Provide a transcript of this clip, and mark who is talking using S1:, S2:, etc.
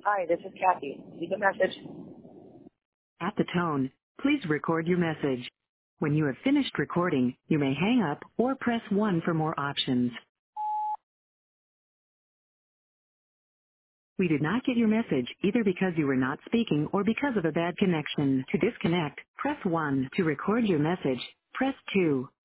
S1: Hi, this is Kathy. Leave a message.
S2: At the tone, please record your message. When you have finished recording, you may hang up or press 1 for more options. We did not get your message either because you were not speaking or because of a bad connection. To disconnect, press 1. To record your message, press 2.